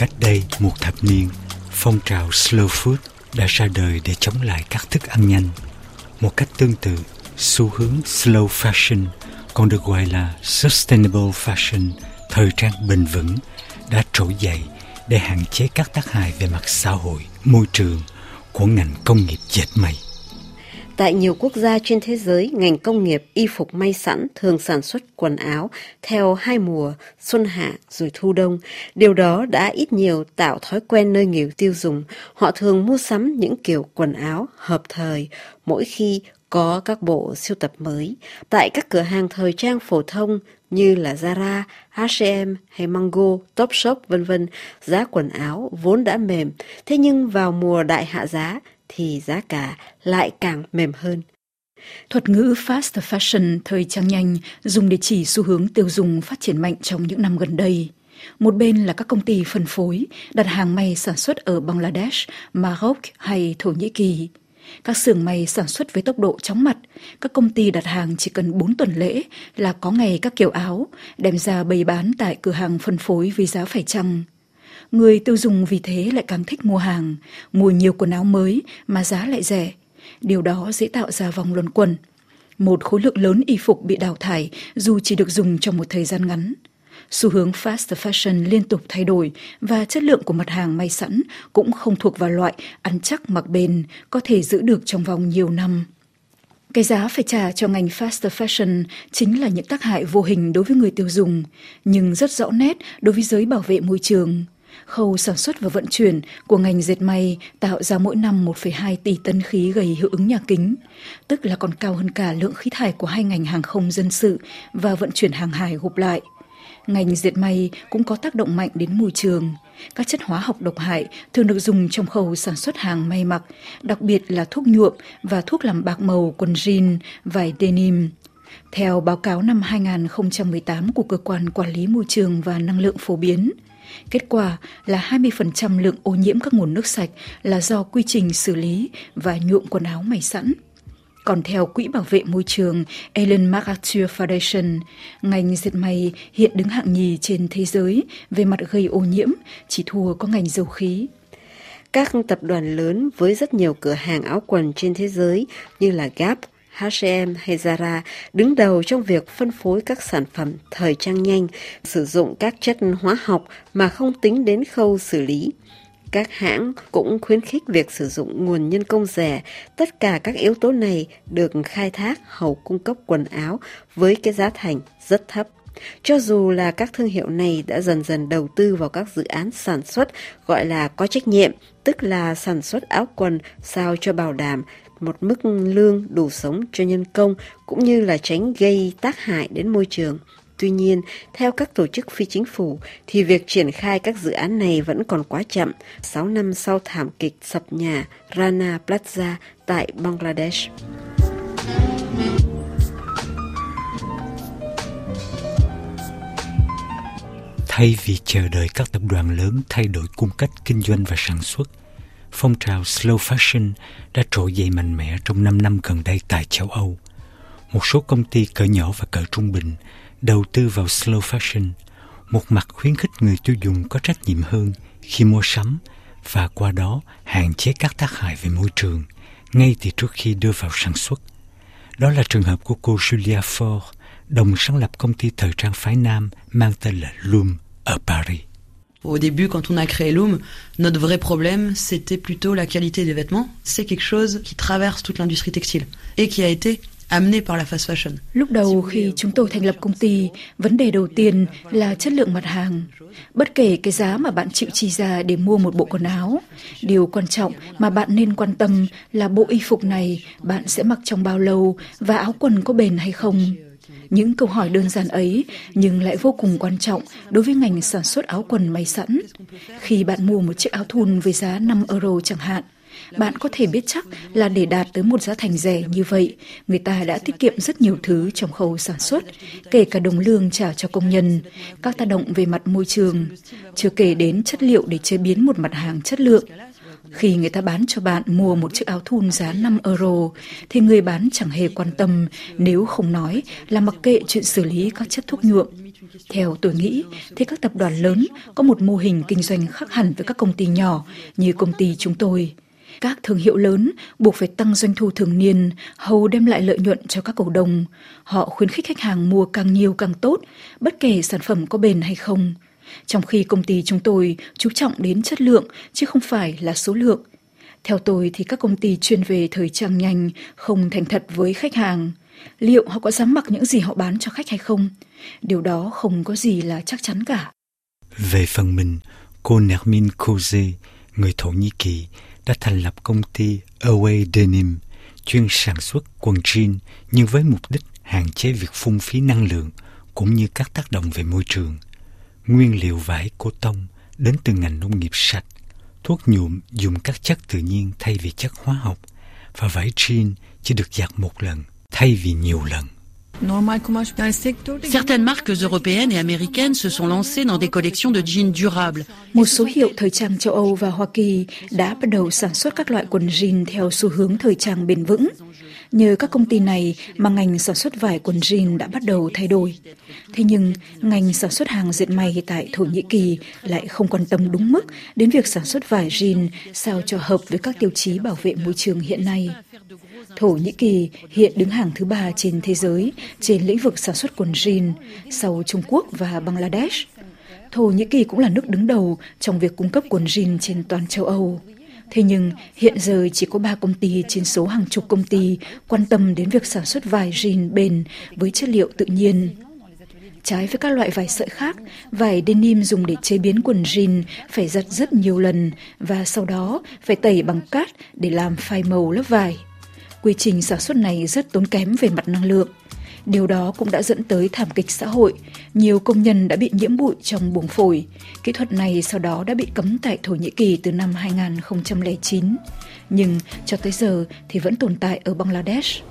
Cách đây một thập niên, phong trào slow food đã ra đời để chống lại các thức ăn nhanh. Một cách tương tự, xu hướng slow fashion, còn được gọi là sustainable fashion, thời trang bền vững, đã trỗi dậy để hạn chế các tác hại về mặt xã hội, môi trường của ngành công nghiệp dệt may. Tại nhiều quốc gia trên thế giới, ngành công nghiệp y phục may sẵn thường sản xuất quần áo theo hai mùa, xuân hạ rồi thu đông. Điều đó đã ít nhiều tạo thói quen nơi người tiêu dùng. Họ thường mua sắm những kiểu quần áo hợp thời mỗi khi có các bộ sưu tập mới. Tại các cửa hàng thời trang phổ thông như là Zara, H&M hay Mango, Topshop v.v., giá quần áo vốn đã mềm, thế nhưng vào mùa đại hạ giá thì giá cả lại càng mềm hơn. Thuật ngữ fast fashion, thời trang nhanh, dùng để chỉ xu hướng tiêu dùng phát triển mạnh trong những năm gần đây. Một bên là các công ty phân phối, đặt hàng may sản xuất ở Bangladesh, Maroc hay Thổ Nhĩ Kỳ. Các xưởng may sản xuất với tốc độ chóng mặt, các công ty đặt hàng chỉ cần 4 tuần lễ là có ngày các kiểu áo, đem ra bày bán tại cửa hàng phân phối với giá phải chăng. Người tiêu dùng vì thế lại càng thích mua hàng, mua nhiều quần áo mới mà giá lại rẻ. Điều đó dễ tạo ra vòng luẩn quẩn. Một khối lượng lớn y phục bị đào thải dù chỉ được dùng trong một thời gian ngắn. Xu hướng fast fashion liên tục thay đổi và chất lượng của mặt hàng may sẵn cũng không thuộc vào loại ăn chắc mặc bền, có thể giữ được trong vòng nhiều năm. Cái giá phải trả cho ngành fast fashion chính là những tác hại vô hình đối với người tiêu dùng, nhưng rất rõ nét đối với giới bảo vệ môi trường. Khâu sản xuất và vận chuyển của ngành dệt may tạo ra mỗi năm 1,2 tỷ tấn khí gây hiệu ứng nhà kính, tức là còn cao hơn cả lượng khí thải của hai ngành hàng không dân sự và vận chuyển hàng hải gộp lại. Ngành dệt may cũng có tác động mạnh đến môi trường. Các chất hóa học độc hại thường được dùng trong khâu sản xuất hàng may mặc, đặc biệt là thuốc nhuộm và thuốc làm bạc màu quần jean, vải denim. Theo báo cáo năm 2018 của Cơ quan Quản lý Môi trường và Năng lượng phổ biến, kết quả là 20% lượng ô nhiễm các nguồn nước sạch là do quy trình xử lý và nhuộm quần áo may sẵn. Còn theo Quỹ Bảo vệ Môi trường Ellen MacArthur Foundation, ngành dệt may hiện đứng hạng nhì trên thế giới về mặt gây ô nhiễm, chỉ thua có ngành dầu khí. Các tập đoàn lớn với rất nhiều cửa hàng áo quần trên thế giới như là Gap, H&M hay Zara đứng đầu trong việc phân phối các sản phẩm thời trang nhanh, sử dụng các chất hóa học mà không tính đến khâu xử lý. Các hãng cũng khuyến khích việc sử dụng nguồn nhân công rẻ. Tất cả các yếu tố này được khai thác hầu cung cấp quần áo với cái giá thành rất thấp. Cho dù là các thương hiệu này đã dần dần đầu tư vào các dự án sản xuất gọi là có trách nhiệm, tức là sản xuất áo quần sao cho bảo đảm một mức lương đủ sống cho nhân công cũng như là tránh gây tác hại đến môi trường. Tuy nhiên, theo các tổ chức phi chính phủ thì việc triển khai các dự án này vẫn còn quá chậm, 6 năm sau thảm kịch sập nhà Rana Plaza tại Bangladesh. Thay vì chờ đợi các tập đoàn lớn thay đổi cung cách kinh doanh và sản xuất, phong trào slow fashion đã trỗi dậy mạnh mẽ trong 5 năm gần đây tại châu Âu. Một số công ty cỡ nhỏ và cỡ trung bình đầu tư vào slow fashion, một mặt khuyến khích người tiêu dùng có trách nhiệm hơn khi mua sắm và qua đó hạn chế các tác hại về môi trường ngay từ trước khi đưa vào sản xuất. Đó là trường hợp của cô Julia Ford, đồng sáng lập công ty thời trang phái nam mang tên là Loom ở Paris. Au début, quand on a créé Loom, notre vrai problème, c'était plutôt la qualité des vêtements. C'est quelque chose qui traverse toute l'industrie textile et qui a été amené par la fast fashion. Lúc đầu khi chúng tôi thành lập công ty, vấn đề đầu tiên là chất lượng mặt hàng. Bất kể cái giá mà bạn chịu chi ra để mua một bộ quần áo, điều quan trọng mà bạn nên quan tâm là bộ y phục này bạn sẽ mặc trong bao lâu và áo quần có bền hay không. Những câu hỏi đơn giản ấy nhưng lại vô cùng quan trọng đối với ngành sản xuất áo quần may sẵn. Khi bạn mua một chiếc áo thun với giá 5 euro chẳng hạn, bạn có thể biết chắc là để đạt tới một giá thành rẻ như vậy, người ta đã tiết kiệm rất nhiều thứ trong khâu sản xuất, kể cả đồng lương trả cho công nhân, các tác động về mặt môi trường, chưa kể đến chất liệu để chế biến một mặt hàng chất lượng. Khi người ta bán cho bạn mua một chiếc áo thun giá 5 euro, thì người bán chẳng hề quan tâm, nếu không nói là mặc kệ chuyện xử lý các chất thuốc nhuộm. Theo tôi nghĩ, thì các tập đoàn lớn có một mô hình kinh doanh khác hẳn với các công ty nhỏ như công ty chúng tôi. Các thương hiệu lớn buộc phải tăng doanh thu thường niên, hầu đem lại lợi nhuận cho các cổ đông. Họ khuyến khích khách hàng mua càng nhiều càng tốt, bất kể sản phẩm có bền hay không. Trong khi công ty chúng tôi chú trọng đến chất lượng chứ không phải là số lượng. Theo tôi thì các công ty chuyên về thời trang nhanh không thành thật với khách hàng. Liệu họ có dám mặc những gì họ bán cho khách hay không? Điều đó không có gì là chắc chắn cả. Về phần mình, cô Nermin Koze, người Thổ Nhĩ Kỳ, đã thành lập công ty Away Denim, chuyên sản xuất quần jean nhưng với mục đích hạn chế việc phung phí năng lượng cũng như các tác động về môi trường. Nguyên liệu vải cô tông đến từ ngành nông nghiệp sạch, thuốc nhuộm dùng các chất tự nhiên thay vì chất hóa học, và vải jean chỉ được giặt một lần thay vì nhiều lần. Certaines marques européennes et américaines se sont lancées dans des collections de jeans durables. Một số hiệu thời trang châu Âu và Hoa Kỳ đã bắt đầu sản xuất các loại quần jean theo xu hướng thời trang bền vững. Nhờ các công ty này mà ngành sản xuất vải quần jean đã bắt đầu thay đổi. Thế nhưng, ngành sản xuất hàng dệt may tại Thổ Nhĩ Kỳ lại không quan tâm đúng mức đến việc sản xuất vải jean sao cho hợp với các tiêu chí bảo vệ môi trường hiện nay. Thổ Nhĩ Kỳ hiện đứng hàng thứ 3 trên thế giới trên lĩnh vực sản xuất quần jean sau Trung Quốc và Bangladesh. Thổ Nhĩ Kỳ cũng là nước đứng đầu trong việc cung cấp quần jean trên toàn châu Âu. Thế nhưng hiện giờ chỉ có 3 công ty trên số hàng chục công ty quan tâm đến việc sản xuất vải jean bền với chất liệu tự nhiên. Trái với các loại vải sợi khác, vải denim dùng để chế biến quần jean phải giặt rất nhiều lần và sau đó phải tẩy bằng cát để làm phai màu lớp vải. Quy trình sản xuất này rất tốn kém về mặt năng lượng. Điều đó cũng đã dẫn tới thảm kịch xã hội. Nhiều công nhân đã bị nhiễm bụi trong buồng phổi. Kỹ thuật này sau đó đã bị cấm tại Thổ Nhĩ Kỳ từ năm 2009. Nhưng cho tới giờ thì vẫn tồn tại ở Bangladesh.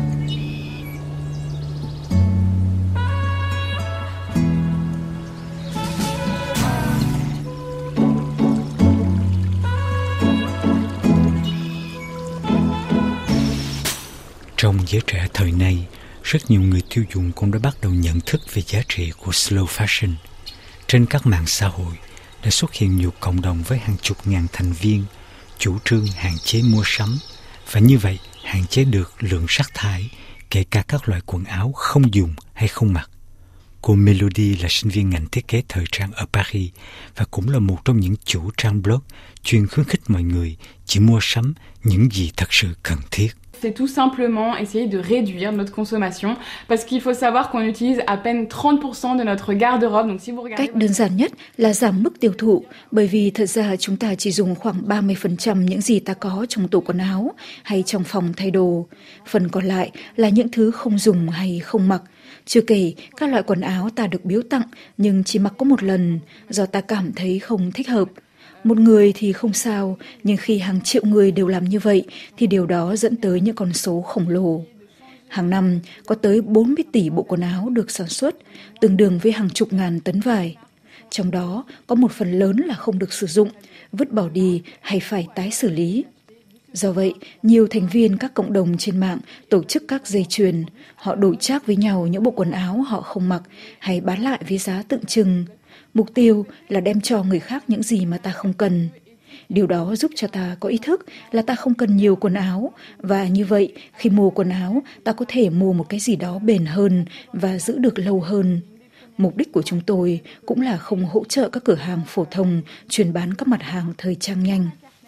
Trong giới trẻ thời nay, rất nhiều người tiêu dùng cũng đã bắt đầu nhận thức về giá trị của slow fashion. Trên các mạng xã hội đã xuất hiện nhiều cộng đồng với hàng chục ngàn thành viên chủ trương hạn chế mua sắm và như vậy hạn chế được lượng rác thải, kể cả các loại quần áo không dùng hay không mặc. Cô Melody là sinh viên ngành thiết kế thời trang ở Paris và cũng là một trong những chủ trang blog chuyên khuyến khích mọi người chỉ mua sắm những gì thật sự cần thiết. C'est tout simplement essayer de réduire notre consommation parce qu'il faut savoir qu'on utilise à peine 30% de notre garde-robe. Donc si vous regardez... Cách đơn giản nhất là giảm mức tiêu thụ, bởi vì thật ra chúng ta chỉ dùng khoảng 30% những gì ta có trong tủ quần áo hay trong phòng thay đồ. Phần còn lại là những thứ không dùng hay không mặc. Chưa kể các loại quần áo ta được biếu tặng nhưng chỉ mặc có một lần do ta cảm thấy không thích hợp. Một người thì không sao, nhưng khi hàng triệu người đều làm như vậy thì điều đó dẫn tới những con số khổng lồ. Hàng năm có tới 40 tỷ bộ quần áo được sản xuất, tương đương với hàng chục ngàn tấn vải. Trong đó có một phần lớn là không được sử dụng, vứt bỏ đi hay phải tái xử lý. Do vậy, nhiều thành viên các cộng đồng trên mạng tổ chức các dây chuyền. Họ đổi trác với nhau những bộ quần áo họ không mặc hay bán lại với giá tượng trưng. Mục tiêu là đem cho người khác những gì mà ta không cần. Điều đó giúp cho ta có ý thức là ta không cần nhiều quần áo, và như vậy khi mua quần áo ta có thể mua một cái gì đó bền hơn và giữ được lâu hơn. Mục đích của chúng tôi cũng là không hỗ trợ các cửa hàng phổ thông chuyên bán các mặt hàng thời trang nhanh.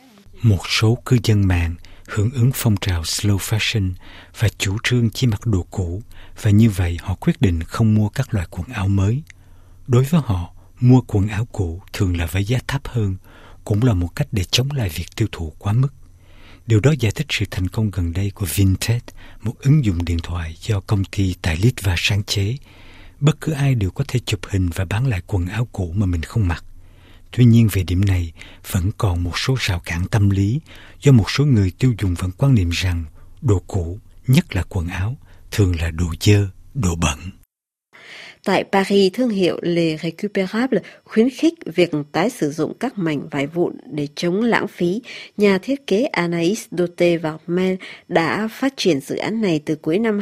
Một số cư dân mạng hưởng ứng phong trào slow fashion và chủ trương chỉ mặc đồ cũ, và như vậy họ quyết định không mua các loại quần áo mới. Đối với họ, mua quần áo cũ thường là với giá thấp hơn, cũng là một cách để chống lại việc tiêu thụ quá mức. Điều đó giải thích sự thành công gần đây của Vinted, một ứng dụng điện thoại do công ty tại Litva sáng chế. Bất cứ ai đều có thể chụp hình và bán lại quần áo cũ mà mình không mặc. Tuy nhiên về điểm này, vẫn còn một số rào cản tâm lý do một số người tiêu dùng vẫn quan niệm rằng đồ cũ, nhất là quần áo, thường là đồ dơ, đồ bẩn. Tại Paris, thương hiệu Les Récupérables khuyến khích việc tái sử dụng các mảnh vải vụn để chống lãng phí. Nhà thiết kế Anaïs Doté-Varmel đã phát triển dự án này từ cuối năm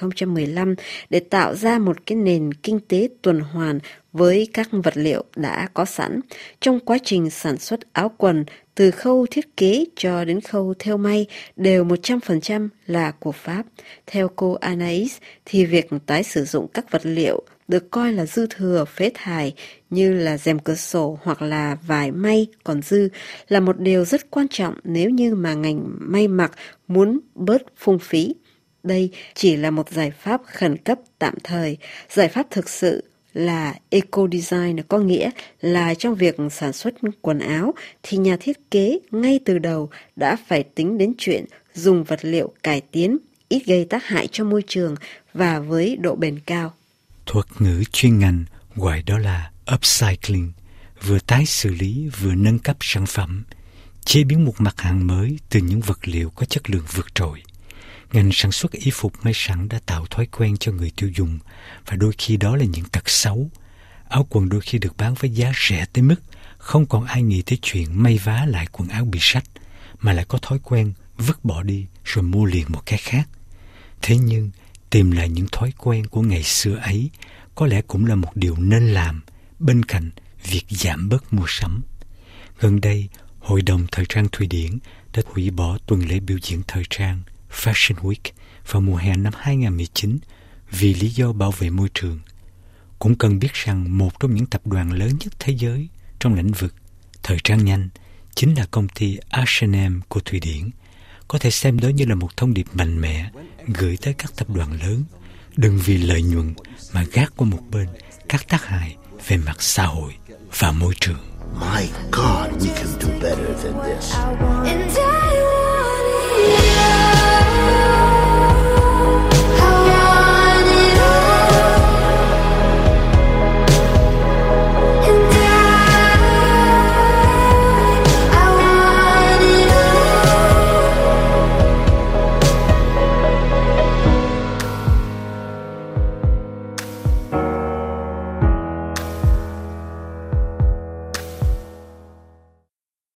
2015 để tạo ra một cái nền kinh tế tuần hoàn với các vật liệu đã có sẵn. Trong quá trình sản xuất áo quần, từ khâu thiết kế cho đến khâu thêu may đều 100% là của Pháp. Theo cô Anaïs thì việc tái sử dụng các vật liệu được coi là dư thừa phế thải như là rèm cửa sổ hoặc là vải may còn dư là một điều rất quan trọng nếu như mà ngành may mặc muốn bớt phung phí. Đây chỉ là một giải pháp khẩn cấp tạm thời. Giải pháp thực sự là eco-design, có nghĩa là trong việc sản xuất quần áo thì nhà thiết kế ngay từ đầu đã phải tính đến chuyện dùng vật liệu cải tiến, ít gây tác hại cho môi trường và với độ bền cao. Thuật ngữ chuyên ngành gọi đó là upcycling, vừa tái xử lý vừa nâng cấp sản phẩm, chế biến một mặt hàng mới từ những vật liệu có chất lượng vượt trội. Ngành sản xuất y phục may sẵn đã tạo thói quen cho người tiêu dùng và đôi khi đó là những tật xấu. Áo quần đôi khi được bán với giá rẻ tới mức không còn ai nghĩ tới chuyện may vá lại quần áo bị rách, mà lại có thói quen vứt bỏ đi rồi mua liền một cái khác. Thế nhưng tìm lại những thói quen của ngày xưa ấy có lẽ cũng là một điều nên làm bên cạnh việc giảm bớt mua sắm. Gần đây, Hội đồng Thời trang Thụy Điển đã hủy bỏ tuần lễ biểu diễn thời trang Fashion Week vào mùa hè năm 2019 vì lý do bảo vệ môi trường. Cũng cần biết rằng một trong những tập đoàn lớn nhất thế giới trong lĩnh vực thời trang nhanh chính là công ty H&M của Thụy Điển. Có thể xem đó như là một thông điệp mạnh mẽ gửi tới các tập đoàn lớn, đừng vì lợi nhuận mà gác qua một bên các tác hại về mặt xã hội và môi trường. My God, we can do better than this.